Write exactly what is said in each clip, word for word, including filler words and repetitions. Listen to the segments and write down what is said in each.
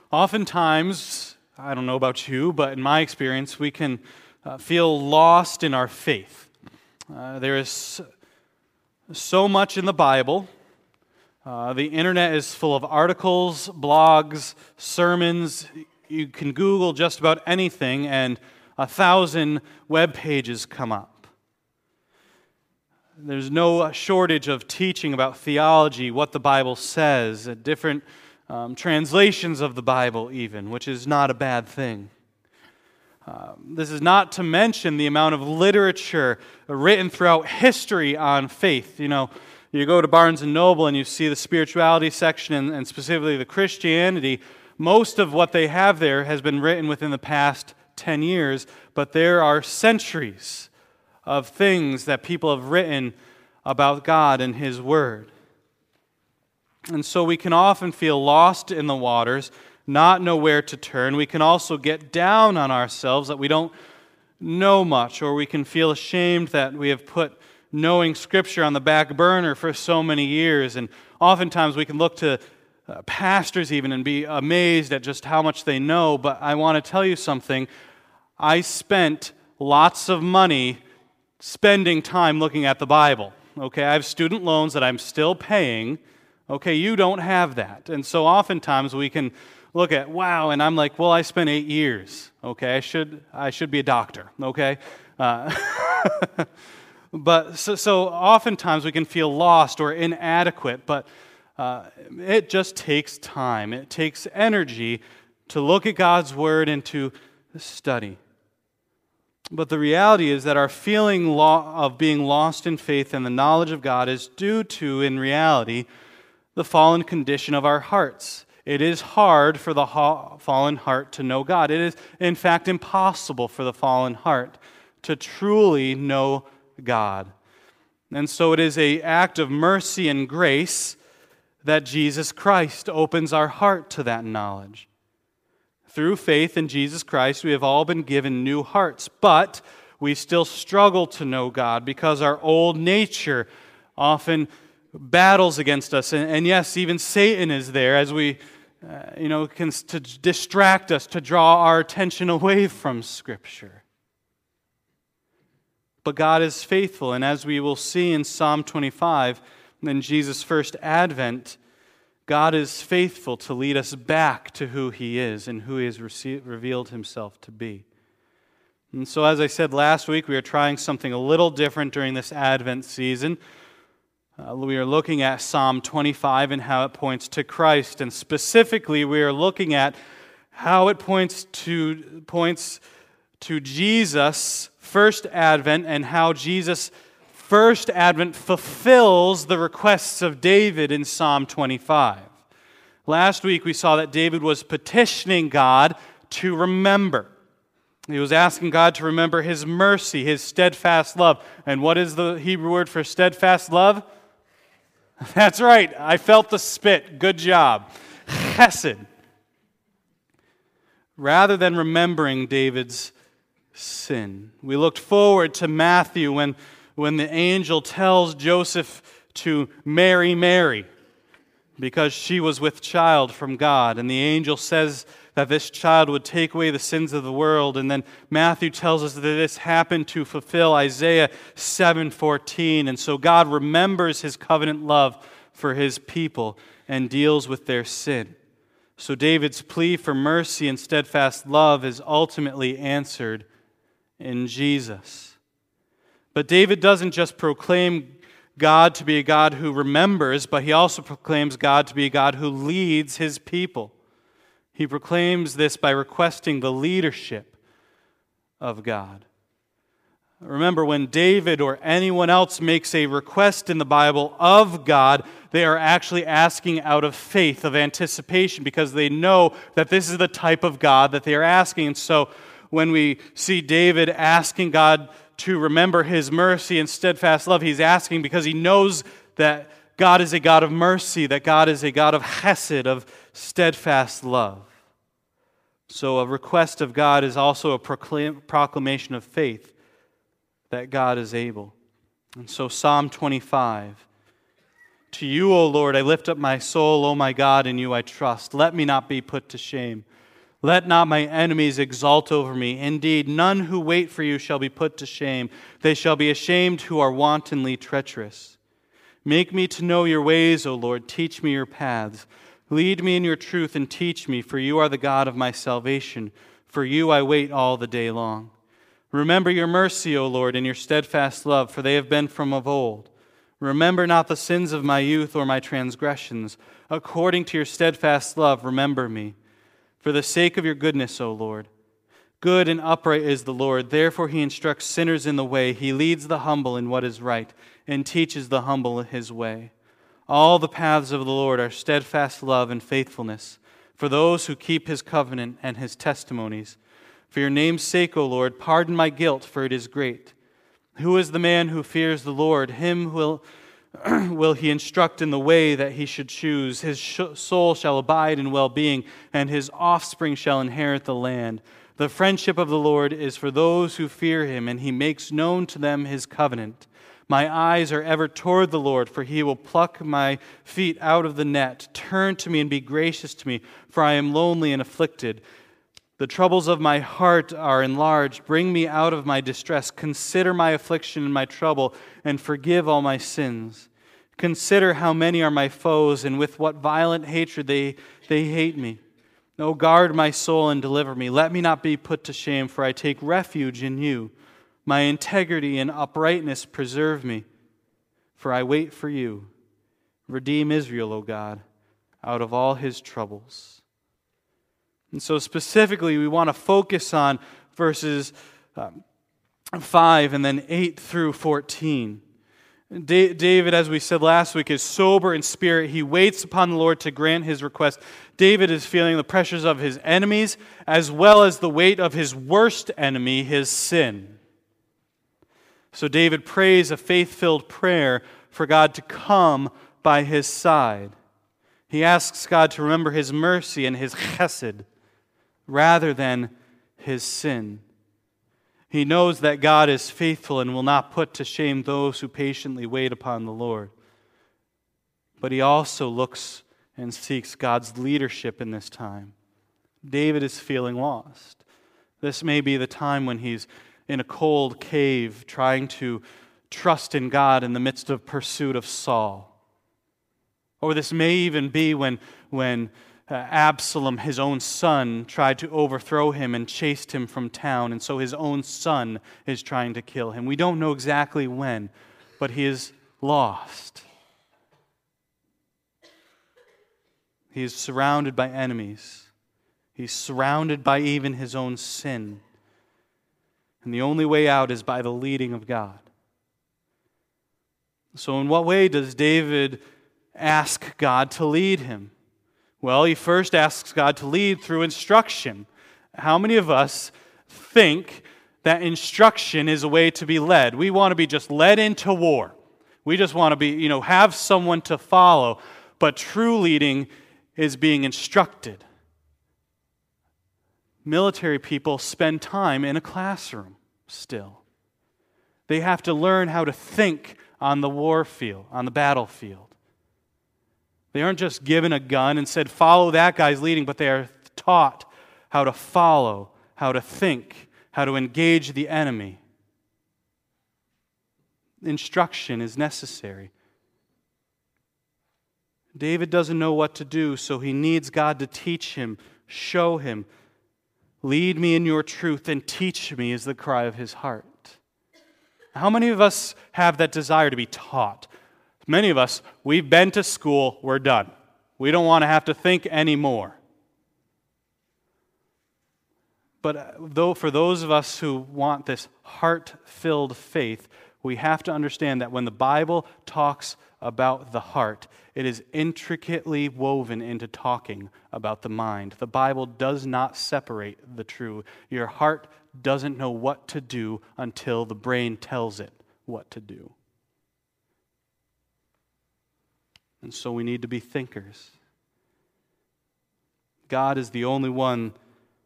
Oftentimes, I don't know about you, but in my experience, we can uh, feel lost in our faith. Uh, there is so much in the Bible. Uh, the internet is full of articles, blogs, sermons. You can Google just about anything, and a thousand web pages come up. There's no shortage of teaching about theology, what the Bible says, different Um, translations of the Bible even, which is not a bad thing. Um, this is not to mention the amount of literature written throughout history on faith. You know, you go to Barnes and Noble and you see the spirituality section and, and specifically the Christianity. Most of what they have there has been written within the past ten years, but there are centuries of things that people have written about God and His Word. And so we can often feel lost in the waters, not know where to turn. We can also get down on ourselves that we don't know much, or we can feel ashamed that we have put knowing Scripture on the back burner for so many years. And oftentimes we can look to uh, pastors even and be amazed at just how much they know. But I want to tell you something. I spent lots of money spending time looking at the Bible. Okay, I have student loans that I'm still paying. Okay, you don't have that. And so oftentimes we can look at, wow, and I'm like, well, I spent eight years. Okay, I should I should be a doctor. Okay? Uh, but so, so oftentimes we can feel lost or inadequate, but uh, it just takes time. It takes energy to look at God's Word and to study. But the reality is that our feeling lo- of being lost in faith and the knowledge of God is due to, in reality, the fallen condition of our hearts. It is hard for the ha- fallen heart to know God. It is, in fact, impossible for the fallen heart to truly know God. And so it is an act of mercy and grace that Jesus Christ opens our heart to that knowledge. Through faith in Jesus Christ, we have all been given new hearts, but we still struggle to know God because our old nature often battles against us, and, and yes, even Satan is there as we, uh, you know, can to distract us, to draw our attention away from Scripture. But God is faithful, and as we will see in Psalm twenty-five, in Jesus' first advent, God is faithful to lead us back to who He is and who He has rece- revealed Himself to be. And so, as I said last week, we are trying something a little different during this Advent season. Uh, we are looking at Psalm twenty-five and how it points to Christ, and specifically we are looking at how it points to points to Jesus' first advent and how Jesus' first advent fulfills the requests of David in Psalm twenty-five. Last week we saw that David was petitioning God to remember. He was asking God to remember His mercy, His steadfast love. And what is the Hebrew word for steadfast love? That's right. I felt the spit. Good job. Chesed. Rather than remembering David's sin, we looked forward to Matthew when, when the angel tells Joseph to marry Mary because she was with child from God. And the angel says that this child would take away the sins of the world. And then Matthew tells us that this happened to fulfill Isaiah seven fourteen. And so God remembers His covenant love for His people and deals with their sin. So David's plea for mercy and steadfast love is ultimately answered in Jesus. But David doesn't just proclaim God to be a God who remembers, but he also proclaims God to be a God who leads His people. He proclaims this by requesting the leadership of God. Remember, when David or anyone else makes a request in the Bible of God, they are actually asking out of faith, of anticipation, because they know that this is the type of God that they are asking. And so when we see David asking God to remember His mercy and steadfast love, he's asking because he knows that God is a God of mercy, that God is a God of chesed, of steadfast love. So a request of God is also a proclaim, proclamation of faith that God is able. And so Psalm twenty-five To you, O Lord, I lift up my soul, O my God, in you I trust. Let me not be put to shame. Let not my enemies exult over me. Indeed, none who wait for you shall be put to shame. They shall be ashamed who are wantonly treacherous. Make me to know your ways, O Lord. Teach me your paths. Lead me in your truth and teach me, for you are the God of my salvation. For you I wait all the day long. Remember your mercy, O Lord, and your steadfast love, for they have been from of old. Remember not the sins of my youth or my transgressions. According to your steadfast love, remember me. For the sake of your goodness, O Lord. Good and upright is the Lord. Therefore he instructs sinners in the way. He leads the humble in what is right, and teaches the humble his way. All the paths of the Lord are steadfast love and faithfulness for those who keep his covenant and his testimonies. For your name's sake, O Lord, pardon my guilt, for it is great. Who is the man who fears the Lord? Him will, will he instruct in the way that he should choose. His sh- soul shall abide in well-being, and his offspring shall inherit the land. The friendship of the Lord is for those who fear him, and he makes known to them his covenant. My eyes are ever toward the Lord, for he will pluck my feet out of the net. Turn to me and be gracious to me, for I am lonely and afflicted. The troubles of my heart are enlarged. Bring me out of my distress. Consider my affliction and my trouble, and forgive all my sins. Consider how many are my foes, and with what violent hatred they, they hate me. O guard my soul and deliver me. Let me not be put to shame, for I take refuge in you. My integrity and uprightness preserve me, for I wait for you. Redeem Israel, O God, out of all his troubles. And so specifically, we want to focus on verses um, five and then eight through fourteen. Da- David, as we said last week, is sober in spirit. He waits upon the Lord to grant his request. David is feeling the pressures of his enemies as well as the weight of his worst enemy, his sin. So David prays a faith-filled prayer for God to come by his side. He asks God to remember his mercy and his chesed, rather than his sin. He knows that God is faithful and will not put to shame those who patiently wait upon the Lord. But he also looks and seeks God's leadership in this time. David is feeling lost. This may be the time when he's in a cold cave trying to trust in God in the midst of pursuit of Saul. Or this may even be when, when Uh, Absalom, his own son, tried to overthrow him and chased him from town, and so his own son is trying to kill him. We don't know exactly when, but he is lost. He is surrounded by enemies. He's surrounded by even his own sin. And the only way out is by the leading of God. So in what way does David ask God to lead him? Well, he first asks God to lead through instruction. How many of us think that instruction is a way to be led? We want to be just led into war. We just want to be, you know, have someone to follow. But true leading is being instructed. Military people spend time in a classroom still. They have to learn how to think on the war field, on the battlefield. They aren't just given a gun and said, follow that guy's leading, but they are taught how to follow, how to think, how to engage the enemy. Instruction is necessary. David doesn't know what to do, so he needs God to teach him, show him. Lead me in your truth and teach me is the cry of his heart. How many of us have that desire to be taught? Many of us, we've been to school, we're done. We don't want to have to think anymore. But though for those of us who want this heart-filled faith, we have to understand that when the Bible talks about the heart, it is intricately woven into talking about the mind. The Bible does not separate the two. Your heart doesn't know what to do until the brain tells it what to do. And so we need to be thinkers. God is the only one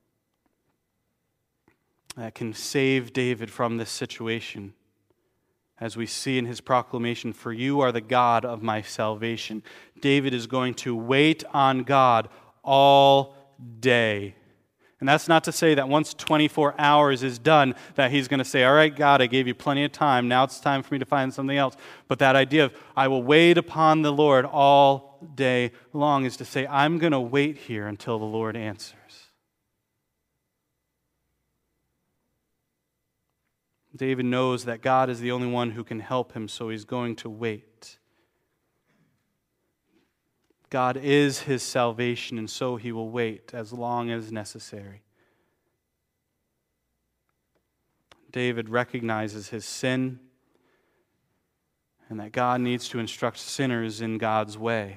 that can save David from this situation. as we see in his proclamation, "For you are the God of my salvation." David is going to wait on God all day. And that's not to say that once twenty-four hours is done, that he's going to say, "All right, God, I gave you plenty of time. Now it's time for me to find something else." But that idea of, "I will wait upon the Lord all day long," is to say, I'm going to wait here until the Lord answers. David knows that God is the only one who can help him, so he's going to wait. God is his salvation, and so he will wait as long as necessary. David recognizes his sin and that God needs to instruct sinners in God's way.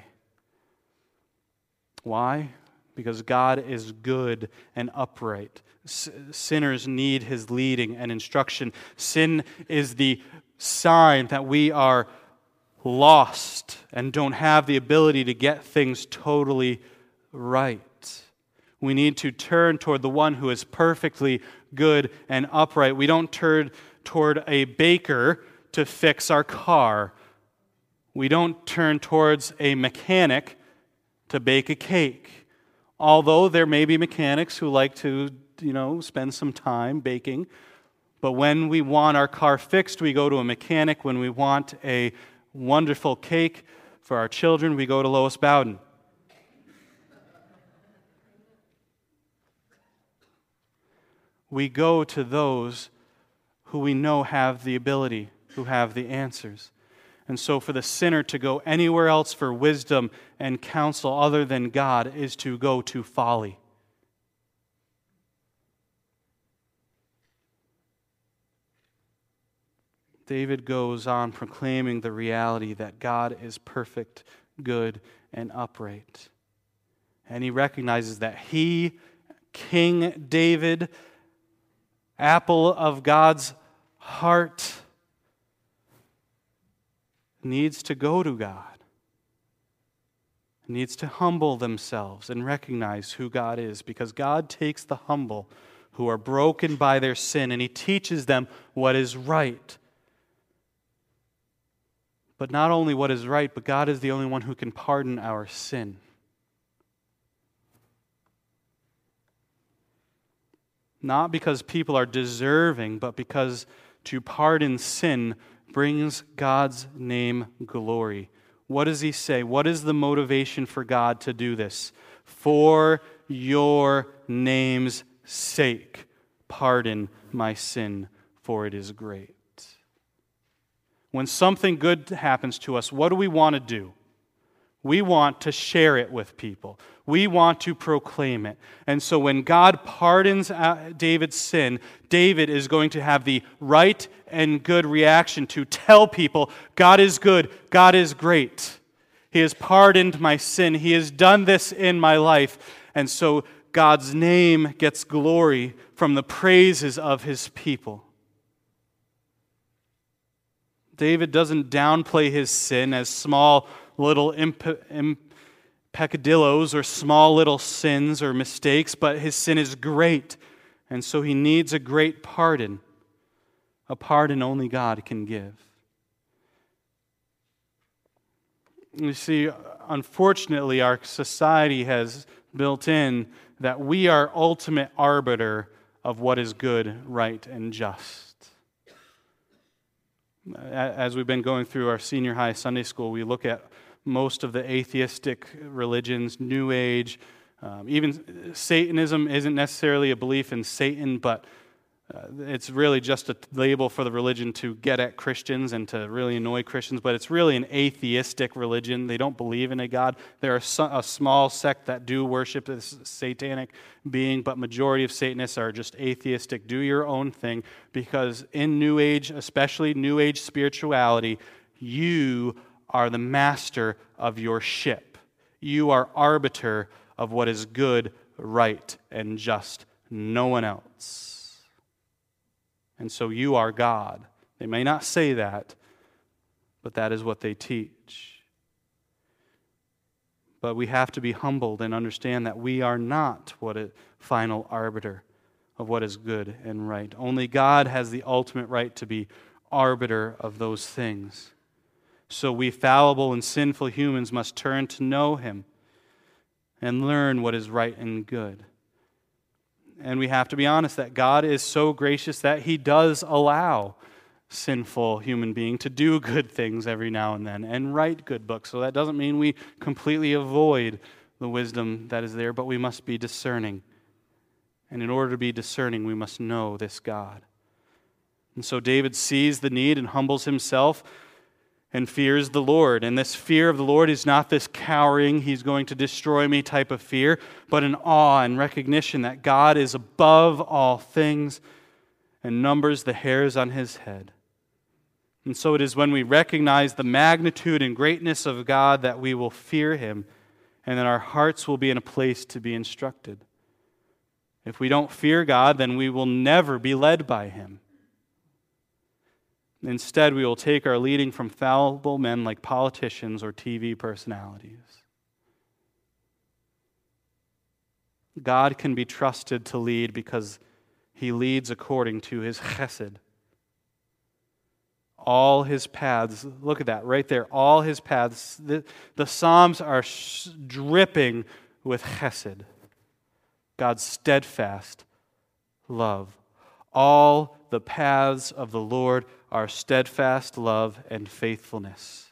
Why? Because God is good and upright. S- sinners need his leading and instruction. Sin is the sign that we are lost and don't have the ability to get things totally right. We need to turn toward the one who is perfectly good and upright. We don't turn toward a baker to fix our car. We don't turn towards a mechanic to bake a cake. Although there may be mechanics who like to, you know, spend some time baking. But when we want our car fixed, we go to a mechanic. When we want a wonderful cake for our children, we go to Lois Bowden. We go to those who we know have the ability, who have the answers. And so for the sinner to go anywhere else for wisdom and counsel other than God is to go to folly. David goes on proclaiming the reality that God is perfect, good, and upright. And he recognizes that he, King David, apple of God's heart, needs to go to God, needs to humble themselves and recognize who God is, because God takes the humble who are broken by their sin and he teaches them what is right. But not only what is right, but God is the only one who can pardon our sin. Not because people are deserving, but because to pardon sin brings God's name glory. What does he say? What is the motivation for God to do this? For your name's sake, pardon my sin, for it is great. When something good happens to us, what do we want to do? We want to share it with people. We want to proclaim it. And so when God pardons David's sin, David is going to have the right and good reaction to tell people, God is good, God is great. He has pardoned my sin. He has done this in my life. And so God's name gets glory from the praises of his people. David doesn't downplay his sin as small little imp- imp- peccadillos or small little sins or mistakes, but his sin is great, and so he needs a great pardon, a pardon only God can give. You see, unfortunately, our society has built in that we are ultimate arbiter of what is good, right, and just. As we've been going through our senior high Sunday school, we look at most of the atheistic religions, New Age, um, even Satanism isn't necessarily a belief in Satan, but uh, it's really just a label for the religion to get at Christians and to really annoy Christians, but it's really an atheistic religion. They don't believe in a God. There are so, a small sect that do worship this satanic being, but majority of Satanists are just atheistic. Do your own thing, because in New Age, especially New Age spirituality, you are the master of your ship. You are arbiter of what is good, right, and just. No one else. And so you are God. They may not say that, but that is what they teach. But we have to be humbled and understand that we are not what a final arbiter of what is good and right. Only God has the ultimate right to be arbiter of those things. So we fallible and sinful humans must turn to know him and learn what is right and good. And we have to be honest that God is so gracious that he does allow sinful human being to do good things every now and then and write good books. So that doesn't mean we completely avoid the wisdom that is there, but we must be discerning. And in order to be discerning, we must know this God. And so David sees the need and humbles himself and fears the Lord. And this fear of the Lord is not this cowering, he's going to destroy me type of fear, but an awe and recognition that God is above all things and numbers the hairs on his head. And so it is when we recognize the magnitude and greatness of God that we will fear him, and then our hearts will be in a place to be instructed. If we don't fear God, then we will never be led by him. Instead, we will take our leading from fallible men like politicians or T V personalities. God can be trusted to lead because he leads according to his chesed. All his paths, look at that right there, all his paths, the, the Psalms are sh- dripping with chesed, God's steadfast love. All the paths of the Lord are steadfast love and faithfulness.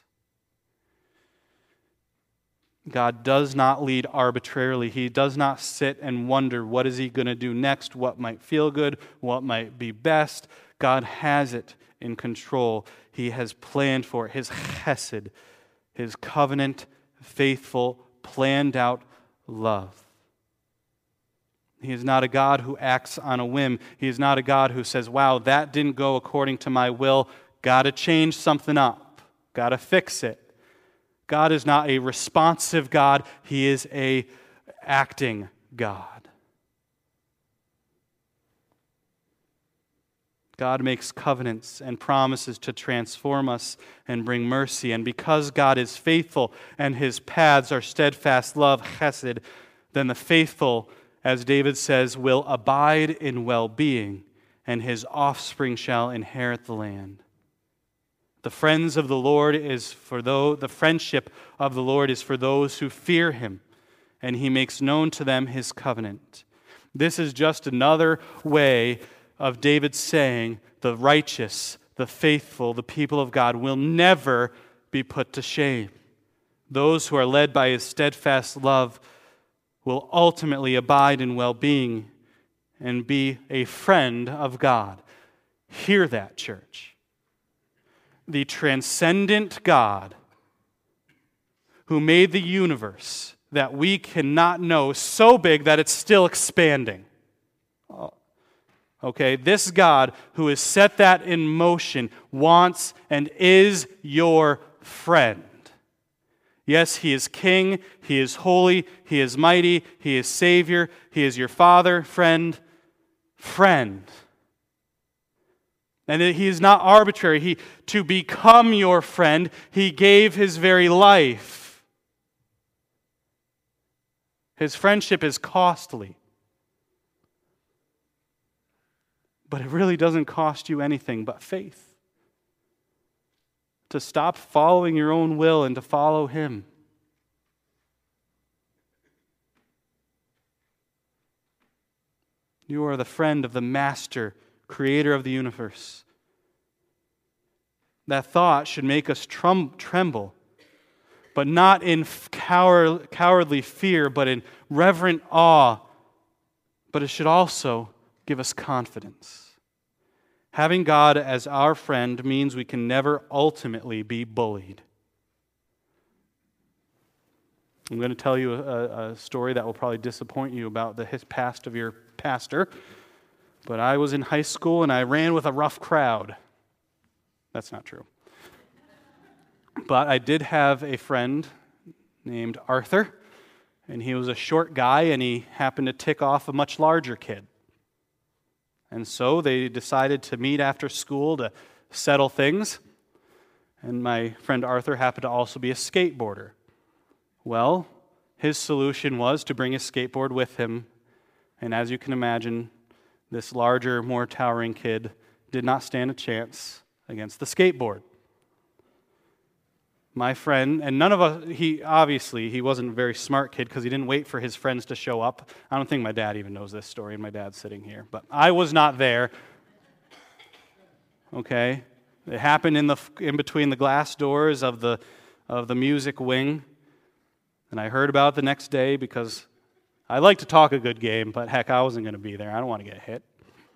God does not lead arbitrarily. He does not sit and wonder, what is he going to do next? What might feel good? What might be best? God has it in control. He has planned for it. His chesed, his covenant, faithful, planned out love. He is not a God who acts on a whim. He is not a God who says, wow, that didn't go according to my will. Got to change something up. Got to fix it. God is not a responsive God. He is a acting God. God makes covenants and promises to transform us and bring mercy. And because God is faithful and his paths are steadfast love, chesed, then the faithful, as David says, will abide in well-being, and his offspring shall inherit the land. The friends of the Lord is for those, the friendship of the Lord is for those who fear him, and he makes known to them his covenant. This is just another way of David saying the righteous, the faithful, the people of God will never be put to shame. Those who are led by his steadfast love will ultimately abide in well-being and be a friend of God. Hear that, church. The transcendent God who made the universe that we cannot know, so big that it's still expanding. Okay, this God who has set that in motion wants and is your friend. Yes, he is king, he is holy, he is mighty, he is Savior, he is your father, friend, friend. And he is not arbitrary. He, to become your friend, he gave his very life. His friendship is costly. But it really doesn't cost you anything but faith. To stop following your own will and to follow him. You are the friend of the Master, Creator of the universe. That thought should make us trum- tremble, but not in coward- cowardly fear, but in reverent awe. But it should also give us confidence. Having God as our friend means we can never ultimately be bullied. I'm going to tell you a, a story that will probably disappoint you about the past of your pastor. But I was in high school and I ran with a rough crowd. That's not true. But I did have a friend named Arthur, and he was a short guy, and he happened to tick off a much larger kid. And so they decided to meet after school to settle things. And my friend Arthur happened to also be a skateboarder. Well, his solution was to bring his skateboard with him. And as you can imagine, this larger, more towering kid did not stand a chance against the skateboard. My friend, and none of us, he obviously, he wasn't a very smart kid because he didn't wait for his friends to show up. I don't think my dad even knows this story, and my dad's sitting here. But I was not there. Okay? It happened in the in between the glass doors of the of the music wing. And I heard about it the next day because I like to talk a good game, but heck, I wasn't going to be there. I don't want to get hit.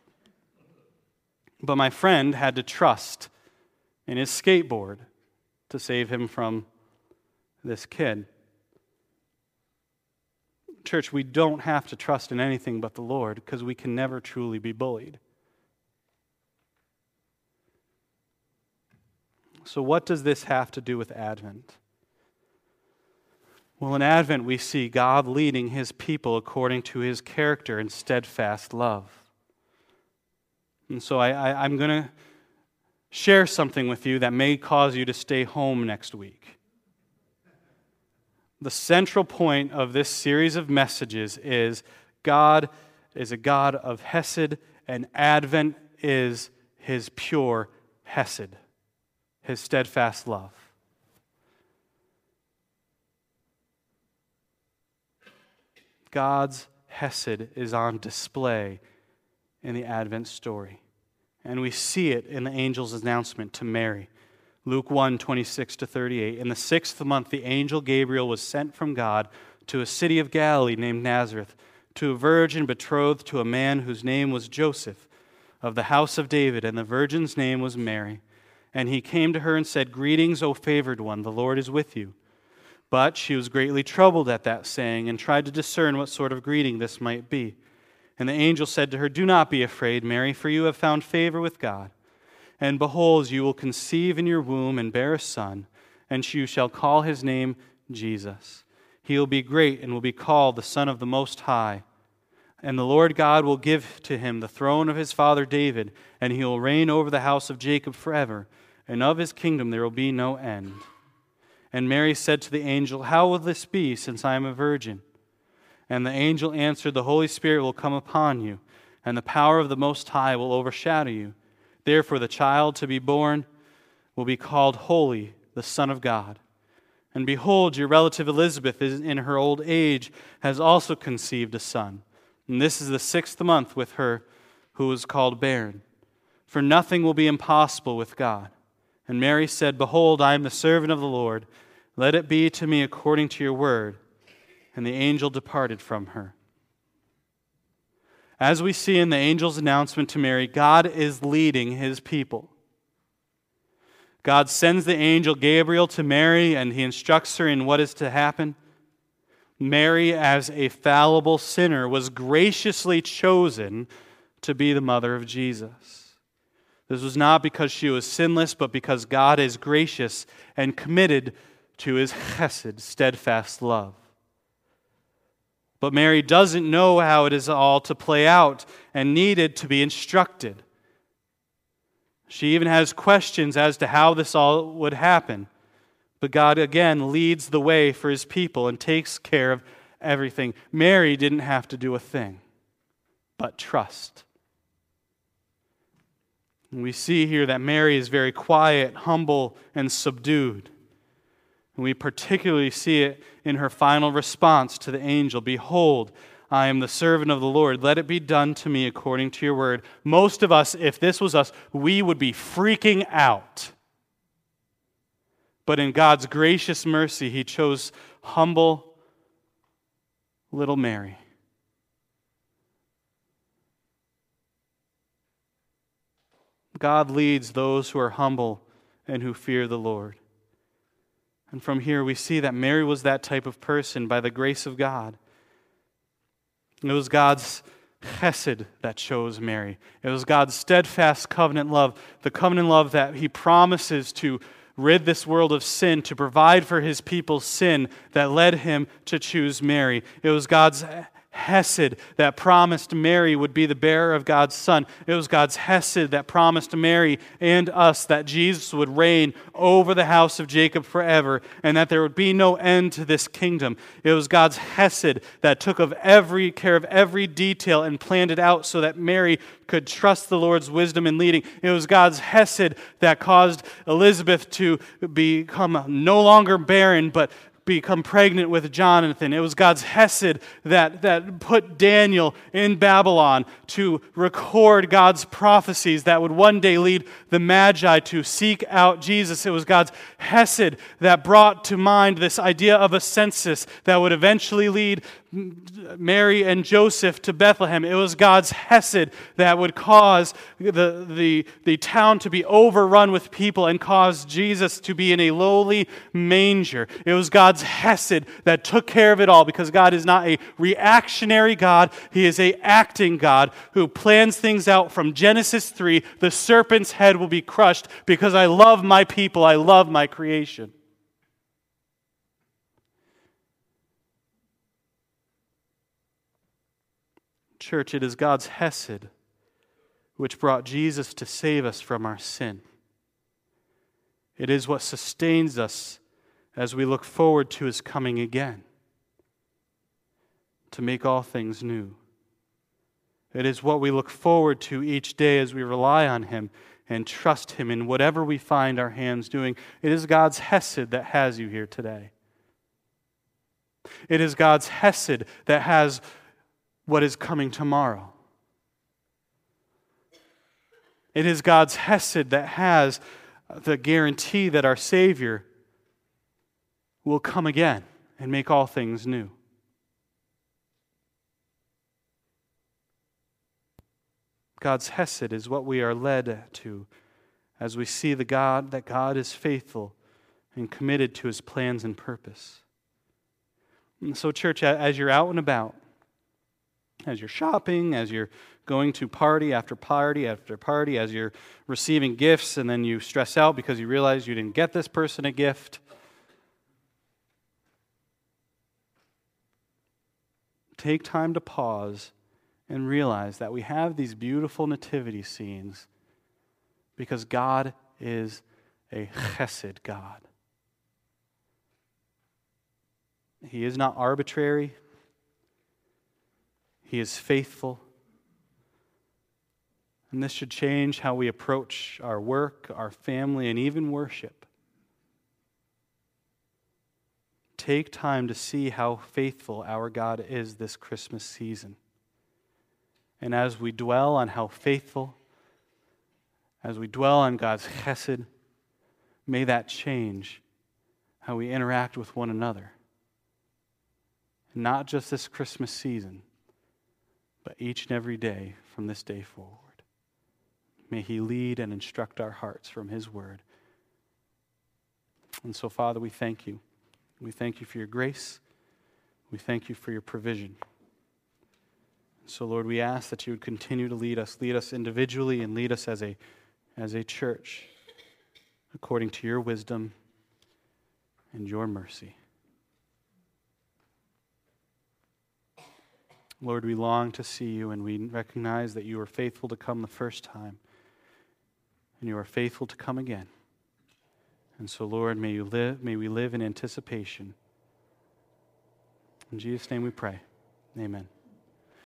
But my friend had to trust in his skateboard to save him from this kid. Church, we don't have to trust in anything but the Lord because we can never truly be bullied. So what does this have to do with Advent? Well, in Advent we see God leading His people according to His character and steadfast love. And so I, I, I'm going to share something with you that may cause you to stay home next week. The central point of this series of messages is God is a God of Hesed, and Advent is His pure Hesed, His steadfast love. God's Hesed is on display in the Advent story. And we see it in the angel's announcement to Mary. Luke one, twenty-six to thirty-eight. In the sixth month, the angel Gabriel was sent from God to a city of Galilee named Nazareth, to a virgin betrothed to a man whose name was Joseph, of the house of David, and the virgin's name was Mary. And he came to her and said, "Greetings, O favored one, the Lord is with you." But she was greatly troubled at that saying, and tried to discern what sort of greeting this might be. And the angel said to her, "Do not be afraid, Mary, for you have found favor with God. And behold, you will conceive in your womb and bear a son, and you shall call his name Jesus. He will be great and will be called the Son of the Most High. And the Lord God will give to him the throne of his father David, and he will reign over the house of Jacob forever, and of his kingdom there will be no end." And Mary said to the angel, "How will this be, since I am a virgin?" And the angel answered, "The Holy Spirit will come upon you, and the power of the Most High will overshadow you. Therefore the child to be born will be called Holy, the Son of God. And behold, your relative Elizabeth in her old age has also conceived a son. And this is the sixth month with her who was called barren. For nothing will be impossible with God." And Mary said, "Behold, I am the servant of the Lord. Let it be to me according to your word." And the angel departed from her. As we see in the angel's announcement to Mary, God is leading His people. God sends the angel Gabriel to Mary, and He instructs her in what is to happen. Mary, as a fallible sinner, was graciously chosen to be the mother of Jesus. This was not because she was sinless, but because God is gracious and committed to His chesed, steadfast love. But Mary doesn't know how it is all to play out and needed to be instructed. She even has questions as to how this all would happen. But God again leads the way for His people and takes care of everything. Mary didn't have to do a thing, but trust. And we see here that Mary is very quiet, humble, and subdued. And we particularly see it in her final response to the angel. "Behold, I am the servant of the Lord. Let it be done to me according to your word." Most of us, if this was us, we would be freaking out. But in God's gracious mercy, He chose humble little Mary. God leads those who are humble and who fear the Lord. And from here we see that Mary was that type of person by the grace of God. It was God's chesed that chose Mary. It was God's steadfast covenant love, the covenant love that He promises to rid this world of sin, to provide for His people's sin, that led Him to choose Mary. It was God's hesed that promised Mary would be the bearer of God's Son. It was God's hesed that promised Mary and us that Jesus would reign over the house of Jacob forever and that there would be no end to this kingdom. It was God's hesed that took of every care of every detail and planned it out so that Mary could trust the Lord's wisdom and leading. It was God's hesed that caused Elizabeth to become no longer barren, but become pregnant with Jonathan. It was God's hesed that, that put Daniel in Babylon to record God's prophecies that would one day lead the Magi to seek out Jesus. It was God's hesed that brought to mind this idea of a census that would eventually lead Mary and Joseph to Bethlehem. It was God's hesed that would cause the, the, the town to be overrun with people and cause Jesus to be in a lowly manger. It was God's hesed that took care of it all, because God is not a reactionary God. He is a acting God who plans things out from Genesis three. The serpent's head will be crushed because I love my people. I love my creation. Church, it is God's hesed which brought Jesus to save us from our sin. It is what sustains us as we look forward to His coming again, to make all things new. It is what we look forward to each day as we rely on Him and trust Him in whatever we find our hands doing. It is God's hesed that has you here today. It is God's hesed that has what is coming tomorrow. It is God's hesed that has the guarantee that our Savior will come again and make all things new. God's hesed is what we are led to as we see the God that God is faithful and committed to His plans and purpose. And so, church, as you're out and about, as you're shopping, as you're going to party after party after party, as you're receiving gifts and then you stress out because you realize you didn't get this person a gift, take time to pause and realize that we have these beautiful nativity scenes because God is a chesed God. He is not arbitrary. He is faithful. And this should change how we approach our work, our family, and even worship. Take time to see how faithful our God is this Christmas season. And as we dwell on how faithful, as we dwell on God's chesed, may that change how we interact with one another. Not just this Christmas season, but each and every day from this day forward. May He lead and instruct our hearts from His word. And so, Father, we thank You. We thank You for Your grace. We thank You for Your provision. So, Lord, we ask that You would continue to lead us, lead us individually and lead us as a, as a church according to Your wisdom and Your mercy. Lord, we long to see You, and we recognize that You are faithful to come the first time, and You are faithful to come again. And so, Lord, may you live, may we live in anticipation. In Jesus' name we pray. Amen.